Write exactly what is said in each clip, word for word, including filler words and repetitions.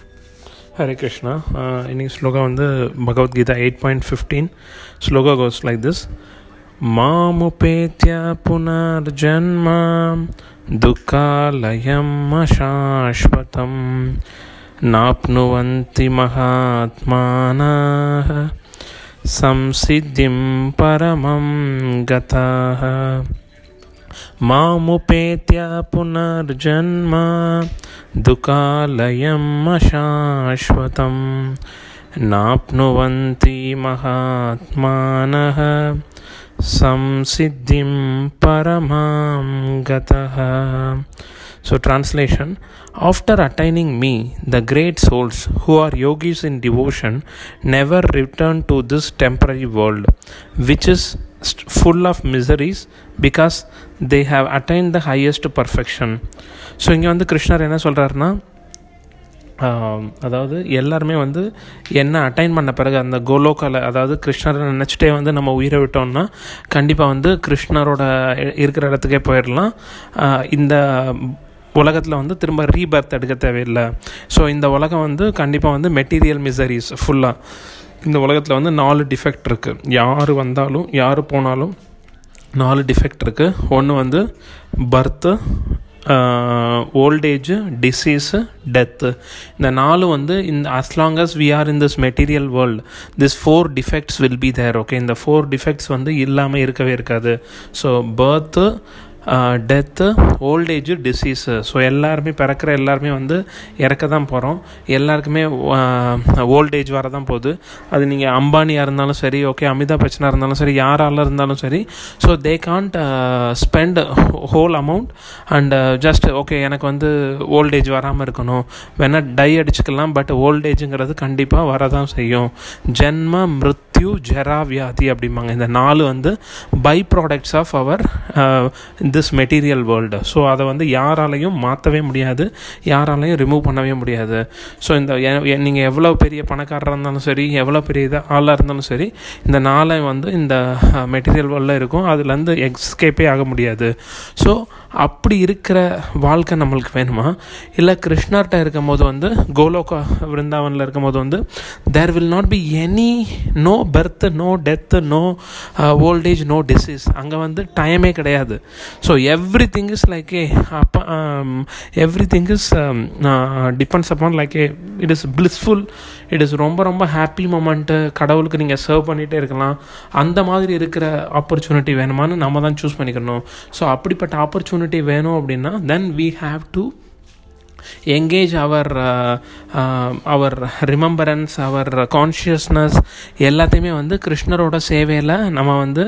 Hare Krishna. Uh, இன்னைக்கு ஸ்லோகா வந்து Bhagavad Gita eight point fifteen. Sloka goes like this: மாமுபேத்ய புனர்ஜன்மா துக்காலயம் அசாஸ்வதம் நாப்னுவந்தி மகாத்மானः சம்சித்திம் பரமம் கதாः. மாமுபேத்ய புனர்ஜன்மா துக்காலயம் அசாஸ்வதம் நாப்னுவந்தி மகாத்மானः சம்சித்திம் பரமாம் கதः. So translation: after attaining me, the great souls who are yogis in devotion never return to this temporary world, which is full of miseries, because they have attained the highest perfection. So இங்கே வந்து கிருஷ்ணர் என்ன சொல்கிறாருன்னா, அதாவது எல்லாருமே வந்து என்ன attain பண்ண பிறகு அந்த கோலோக்கால, அதாவது கிருஷ்ணரை நினச்சிட்டே வந்து நம்ம உயிரை விட்டோம்னா கண்டிப்பாக வந்து கிருஷ்ணரோட இருக்கிற இடத்துக்கே போயிடலாம். இந்த உலகத்தில் வந்து திரும்ப ரீபர்த் எடுக்க தேவையில்லை. ஸோ இந்த உலகம் வந்து கண்டிப்பாக வந்து மெட்டீரியல் மிசரிஸ் ஃபுல்லாக. இந்த உலகத்தில் வந்து நாலு டிஃபெக்ட் இருக்குது. யார் வந்தாலும் யார் போனாலும் நாலு டிஃபெக்ட் இருக்குது. ஒன்று வந்து பர்த்து, ஓல்டேஜு, டிசீஸு, டெத்து. இந்த நாலு வந்து இந்த as long as we are in this material world, this four defects will be there. Okay, இந்த ஃபோர் டிஃபெக்ட்ஸ் வந்து இல்லாமல் இருக்கவே இருக்காது. So birth, death, old age, disease. So எல்லாருமே பிறக்கிற எல்லாருமே வந்து இறக்க தான் போகிறோம். எல்லாருக்குமே ஓல்டேஜ் வர தான் போகுது. அது நீங்கள் அம்பானியாக இருந்தாலும் சரி, ஓகே, அமிதாப் பச்சனாக இருந்தாலும் சரி, யாரால இருந்தாலும் சரி. So they can't spend whole amount and just okay எனக்கு வந்து ஓல்டேஜ் வராமல் இருக்கணும், வேணால் டை அடிச்சுக்கலாம், பட் ஓல்டேஜுங்கிறது கண்டிப்பாக வரதான் செய்யும். ஜென்ம, மிருத்யு, ஜரா, வியாதி அப்படிம்பாங்க. இந்த நாலு வந்து byproducts of our this material world. So அதை வந்து யாராலையும் மாற்றவே முடியாது, யாராலையும் ரிமூவ் பண்ணவே முடியாது. ஸோ இந்த நீங்கள் எவ்வளோ பெரிய பணக்காரராக இருந்தாலும் சரி, எவ்வளோ பெரிய இதாக ஆளாக இருந்தாலும் சரி, இந்த நாளை வந்து இந்த மெட்டீரியல் வேர்ல்டில் இருக்கும், அதுலேருந்து எஸ்கேப்பே ஆக முடியாது. ஸோ அப்படி இருக்கிற வாழ்க்கை நம்மளுக்கு வேணுமா? இல்லை கிருஷ்ணர்கிட்ட இருக்கும் போது வந்து கோலோகா விருந்தாவனில் இருக்கும் போது வந்து there will not be any no birth, no death, no old age, no disease. அங்கே வந்து டைமே கிடையாது. So everything is like a அப்போ everything is depends upon like a it is blissful. It is ரொம்ப ரொம்ப happy moment. கடவுளுக்கு நீங்கள் serve பண்ணிகிட்டே இருக்கலாம். அந்த மாதிரி இருக்கிற ஆப்பர்ச்சுனிட்டி வேணுமான்னு நம்ம தான் சூஸ் பண்ணிக்கணும். ஸோ அப்படிப்பட்ட ஆப்பர்ச்சுனிட்டி வேணும் அப்படின்னா then we have to engage our uh, uh, our remembrance, our consciousness எல்லாத்தையுமே வந்து கிருஷ்ணரோட சேவையில் நம்ம வந்து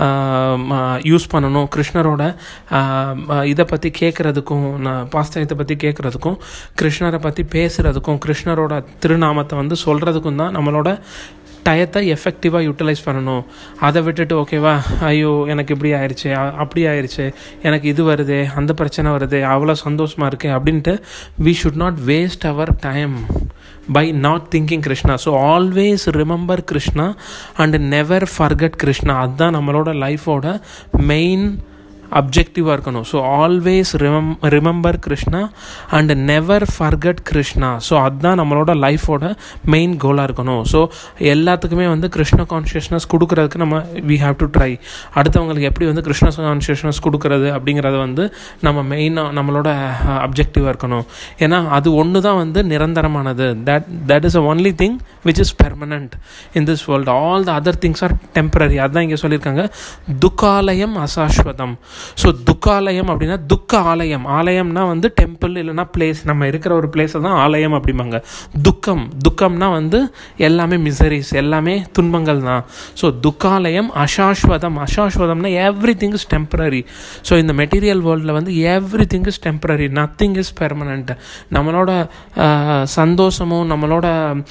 யூஸ் பண்ணணும். கிருஷ்ணரோட இதை பற்றி கேட்குறதுக்கும், பாஸ்தயத்தை பற்றி கேட்குறதுக்கும், கிருஷ்ணரை பற்றி பேசுகிறதுக்கும், கிருஷ்ணரோட திருநாமத்தை வந்து சொல்கிறதுக்கும் தான் நம்மளோட டயத்தை எஃபெக்டிவாக யூட்டிலைஸ் பண்ணணும். அதை விட்டுட்டு ஓகேவா, ஐயோ எனக்கு இப்படி ஆயிடுச்சு, அப்படி ஆயிடுச்சு, எனக்கு இது வருது, அந்த பிரச்சனை வருது, அவ்வளோ சந்தோஷமாக இருக்கு அப்படின்ட்டு we should not waste our time by not thinking Krishna. So always remember Krishna and never forget Krishna. அதுதான் நம்மளோட லைஃபோட மெயின் அப்ஜெக்டிவாக இருக்கணும். So always rem remember Krishna and never forget Krishna. So அதுதான் நம்மளோட லைஃபோட மெயின் கோலாக இருக்கணும். ஸோ எல்லாத்துக்குமே வந்து கிருஷ்ண கான்ஷியஸ்னஸ் கொடுக்கறதுக்கு நம்ம வி ஹாவ் டு ட்ரை. அடுத்தவங்களுக்கு எப்படி வந்து கிருஷ்ண கான்ஷியஸ்னஸ் கொடுக்கறது அப்படிங்கிறத வந்து நம்ம மெயினாக நம்மளோட அப்ஜெக்டிவாக இருக்கணும். ஏன்னா அது ஒன்று தான் வந்து நிரந்தரமானது. That that is a only thing which is permanent in this world. All the other things are temporary. அதுதான் இங்கே சொல்லியிருக்காங்க, துக்காலயம் அசாஸ்வதம். ஸோ துக்காலயம் அப்படின்னா துக்க ஆலயம். ஆலயம்னா வந்து டெம்பிள் இல்லைன்னா பிளேஸ், நம்ம இருக்கிற ஒரு பிளேஸை தான் ஆலயம் அப்படிம்பாங்க. துக்கம், துக்கம்னா வந்து எல்லாமே மிசரிஸ், எல்லாமே துன்பங்கள் தான். ஸோ துக்காலயம் அசாஸ்வதம். அசாஸ்வதம்னா everything is temporary. So இந்த மெட்டீரியல் வேர்ல்டில் வந்து everything is temporary, nothing is permanent. நம்மளோட சந்தோஷமும் நம்மளோட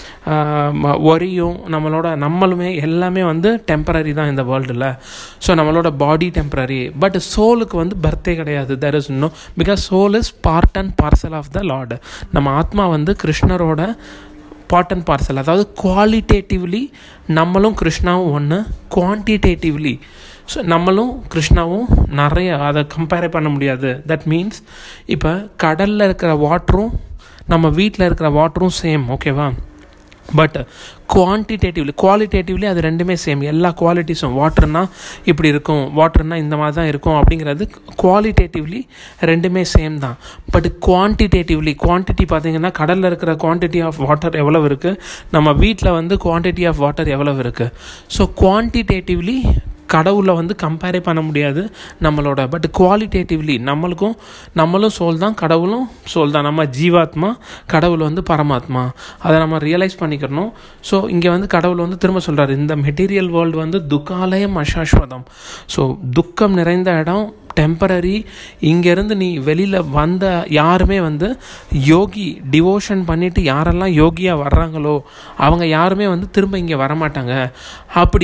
ஒரியும் நம்மளோட நம்மளுமே எல்லாமே வந்து டெம்பரரி தான் இந்த வேர்ல்டில். ஸோ நம்மளோட பாடி டெம்பரரி, பட் சோலுக்கு வந்து பர்த்தே கிடையாது. There is no, because soul is part and parcel of the lord. நம்ம ஆத்மா வந்து கிருஷ்ணரோட பார்ட் அண்ட் பார்சல். அதாவது குவாலிட்டேட்டிவ்லி நம்மளும் கிருஷ்ணாவும் ஒன்று, குவான்டிடேட்டிவ்லி ஸோ நம்மளும் கிருஷ்ணாவும் நிறைய அதை கம்பேர் பண்ண முடியாது. தட் மீன்ஸ் இப்போ கடலில் இருக்கிற வாட்டரும் நம்ம வீட்டில் இருக்கிற வாட்டரும் சேம், ஓகேவா? பட் குவான்டிடேட்டிவ்லி குவாலிட்டேட்டிவ்லி அது ரெண்டுமே சேம். எல்லா குவாலிட்டிஸும் வாட்டர்னா இப்படி இருக்கும், வாட்டர்னா இந்த மாதிரி தான் இருக்கும் அப்படிங்கிறது குவாலிட்டேட்டிவ்லி ரெண்டுமே சேம் தான். பட் குவான்டிடேட்டிவ்லி குவான்டிட்டி பார்த்திங்கன்னா கடலில் இருக்கிற குவான்டிட்டி ஆஃப் வாட்டர் எவ்வளோ இருக்குது, நம்ம வீட்டில் வந்து குவான்டிட்டி ஆஃப் வாட்டர் எவ்வளோ இருக்குது. ஸோ குவான்டிடேட்டிவ்லி கடவுளை வந்து கம்பேரே பண்ண முடியாது நம்மளோட. பட் குவாலிட்டேட்டிவ்லி நம்மளுக்கும் நம்மளும் சோல் தான், கடவுளும் சோல் தான். நம்ம ஜீவாத்மா, கடவுள் வந்து பரமாத்மா. அதை நம்ம ரியலைஸ் பண்ணிக்கணும். ஸோ இங்கே வந்து கடவுள் வந்து திரும்ப சொல்கிறார், இந்த மெட்டீரியல் வேர்ல்டு வந்து துக்காலயம் அசாஸ்வதம். ஸோ துக்கம் நிறைந்த இடம், டெம்பரரி. இங்கேருந்து நீ வெளியில் வந்த யாருமே வந்து யோகி டிவோஷன் பண்ணிவிட்டு யாரெல்லாம் யோகியாக வர்றாங்களோ அவங்க யாருமே வந்து திரும்ப இங்கே வரமாட்டாங்க. அப்படி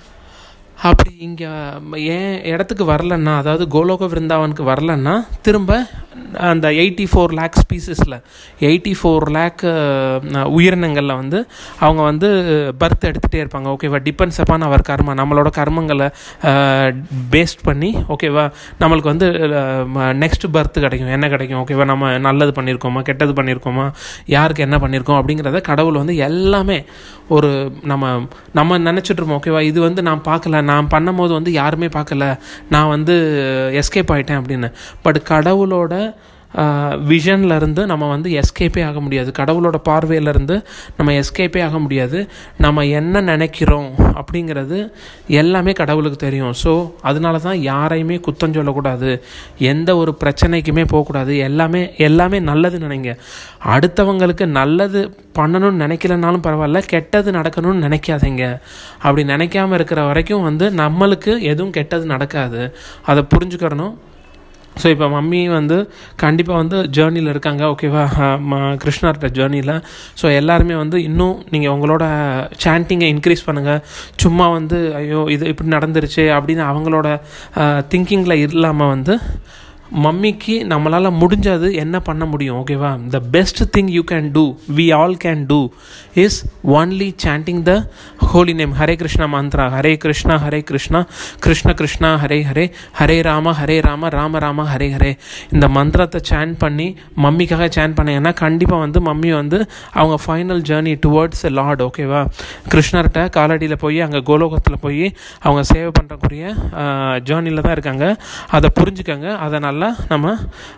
அப்படி இங்கே ஏன் இடத்துக்கு வரலன்னா, அதாவது கோலோக விருந்தாவனுக்கு வரலன்னா திரும்ப அந்த எயிட்டி ஃபோர் லேக் ஸ்பீசிஸில் எயிட்டி ஃபோர் லேக் உயிரினங்களில் வந்து அவங்க வந்து பர்த் எடுத்துகிட்டே இருப்பாங்க, ஓகேவா? டிபெண்ட்ஸ் அப்பான் அவர் கர்மா, நம்மளோட கர்மங்களை பேஸ்ட் பண்ணி, ஓகேவா? நம்மளுக்கு வந்து நெக்ஸ்ட் பர்த் கிடைக்கும், என்ன கிடைக்கும், ஓகேவா? நம்ம நல்லது பண்ணியிருக்கோமா, கெட்டது பண்ணியிருக்கோமா, யாருக்கு என்ன பண்ணியிருக்கோம் அப்படிங்கிறத கடவுள் வந்து எல்லாமே ஒரு நம்ம நம்ம நினச்சிட்ருப்போம், ஓகேவா? இது வந்து நான் பார்க்கல, நான் பண்ணும் போது வந்து யாருமே பார்க்கல, நான் வந்து எஸ்கேப் ஆகிட்டேன் அப்படின்னு. பட் கடவுளோட விஷன்லேருந்து நம்ம வந்து எஸ்கேப்பே ஆக முடியாது. கடவுளோட பார்வையிலேருந்து நம்ம எஸ்கேப்பே ஆக முடியாது. நம்ம என்ன நினைக்கிறோம் அப்படிங்கிறது எல்லாமே கடவுளுக்கு தெரியும். ஸோ அதனால தான் யாரையுமே குத்தம் சொல்லக்கூடாது, எந்த ஒரு பிரச்சனைக்குமே போகக்கூடாது. எல்லாமே எல்லாமே நல்லது நினைங்க. அடுத்தவங்களுக்கு நல்லது பண்ணணும்னு நினைக்கலனாலும் பரவாயில்ல, கெட்டது நடக்கணும்னு நினைக்காதீங்க. அப்படி நினைக்காமல் இருக்கிற வரைக்கும் வந்து நம்மளுக்கு எதுவும் கெட்டது நடக்காது. அதை புரிஞ்சுக்கிறணும். ஸோ இப்போ மம்மி வந்து கண்டிப்பாக வந்து ஜேர்னியில் இருக்காங்க, ஓகேவா? கிருஷ்ணர்கிட்ட ஜேர்னியில். ஸோ எல்லாருமே வந்து இன்னும் நீங்கள் உங்களோட சாண்டிங்கை இன்க்ரீஸ் பண்ணுங்கள். சும்மா வந்து ஐயோ இது இப்படி நடந்துருச்சு அப்படின்னு அவங்களோட திங்கிங்கில் இல்லாமல் வந்து மம்மிக்கு நம்மளால் முடிஞ்சது என்ன பண்ண முடியும், ஓகேவா? The best thing you can do, we all can do is only chanting the holy name, Hare Krishna mantra, Hare Krishna Hare Krishna Krishna Krishna Hare Hare, Hare Rama Hare Rama Rama Rama Hare Hare. இந்த மந்திரத்தை சாண்ட் பண்ணி மம்மிக்காக சாண்ட் பண்ணீங்கன்னா கண்டிப்பாக வந்து மம்மி வந்து அவங்க ஃபைனல் ஜேர்னி டுவர்ட்ஸ் லார்ட், ஓகேவா? கிருஷ்ணர்கிட்ட காலடியில் போய் அங்கே கோலோகத்தில் போய் அவங்க சேவை பண்ணுறக்கூடிய ஜேர்னியில் தான் இருக்காங்க. அதை புரிஞ்சுக்கங்க. அதை நல்லா நம்ம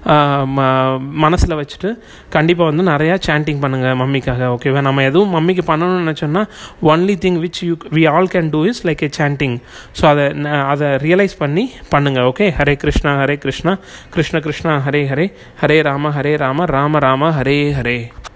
மனசில் வச்சுட்டு கண்டிப்பாக வந்து நிறையா சாண்டிங் பண்ணுங்கள் மம்மிக்காக, ஓகேவா? நம்ம எதுவும் மம்மிக்கு பண்ணணும்னு நினச்சோன்னா only thing which you we all can do is like a chanting. So அதை அதை ரியலைஸ் பண்ணி பண்ணுங்கள், ஓகே? ஹரே கிருஷ்ணா ஹரே கிருஷ்ணா கிருஷ்ண கிருஷ்ணா ஹரே ஹரே, ஹரே ராம ஹரே ராம ராம ராம ஹரே ஹரே.